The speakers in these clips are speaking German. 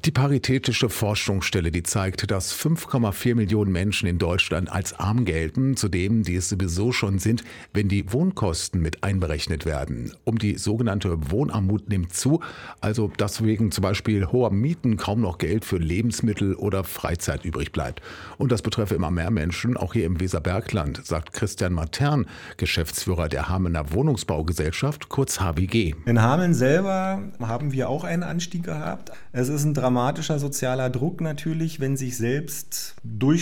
Die Paritätische Forschungsstelle, die zeigt, dass 5,4 Millionen Menschen in Deutschland als arm gelten, zu denen, die es sowieso schon sind, wenn die Wohnkosten mit einberechnet werden. Die sogenannte Wohnarmut nimmt zu, also dass wegen zum Beispiel hoher Mieten kaum noch Geld für Lebensmittel oder Freizeit übrig bleibt. Und das betreffe immer mehr Menschen, auch hier im Weserbergland, sagt Christian Matern, Geschäftsführer der Hamelner Wohnungsbaugesellschaft, kurz HWG. In Hameln selber haben wir auch einen Anstieg gehabt. Es ist ein dramatischer sozialer Druck natürlich, wenn sich selbst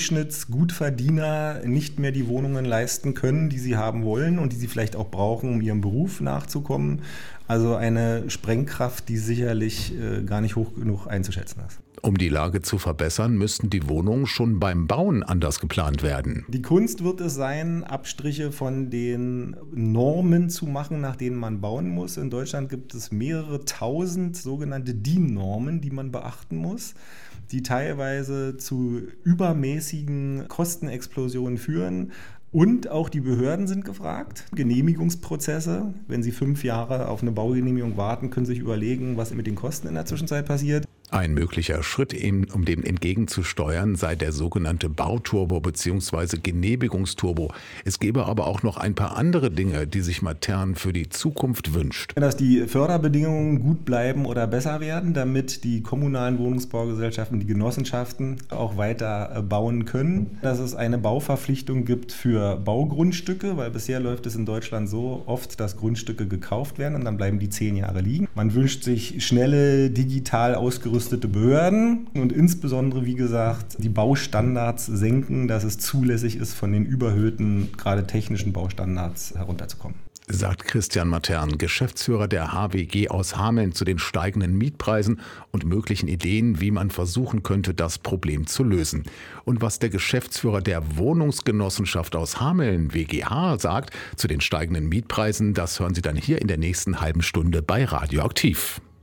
Durchschnittsgutverdiener nicht mehr die Wohnungen leisten können, die sie haben wollen und die sie vielleicht auch brauchen, um ihrem Beruf nachzukommen. Also eine Sprengkraft, die sicherlich gar nicht hoch genug einzuschätzen ist. Um die Lage zu verbessern, müssten die Wohnungen schon beim Bauen anders geplant werden. Die Kunst wird es sein, Abstriche von den Normen zu machen, nach denen man bauen muss. In Deutschland gibt es mehrere tausend sogenannte DIN-Normen, die man beachten muss, die teilweise zu übermäßigen Kostenexplosionen führen. Und auch die Behörden sind gefragt. Genehmigungsprozesse, wenn Sie 5 Jahre auf eine Baugenehmigung warten, können Sie sich überlegen, was mit den Kosten in der Zwischenzeit passiert. Ein möglicher Schritt, um dem entgegenzusteuern, sei der sogenannte Bauturbo bzw. Genehmigungsturbo. Es gäbe aber auch noch ein paar andere Dinge, die sich Matern für die Zukunft wünscht. Dass die Förderbedingungen gut bleiben oder besser werden, damit die kommunalen Wohnungsbaugesellschaften, die Genossenschaften auch weiter bauen können. Dass es eine Bauverpflichtung gibt für Baugrundstücke, weil bisher läuft es in Deutschland so oft, dass Grundstücke gekauft werden und dann bleiben die 10 Jahre liegen. Man wünscht sich schnelle, digital ausgerüstete Behörden und insbesondere, wie gesagt, die Baustandards senken, dass es zulässig ist, von den überhöhten, gerade technischen Baustandards herunterzukommen. Sagt Christian Matern, Geschäftsführer der HWG aus Hameln, zu den steigenden Mietpreisen und möglichen Ideen, wie man versuchen könnte, das Problem zu lösen. Und was der Geschäftsführer der Wohnungsgenossenschaft aus Hameln, WGH, sagt zu den steigenden Mietpreisen, das hören Sie dann hier in der nächsten halben Stunde bei Radioaktiv.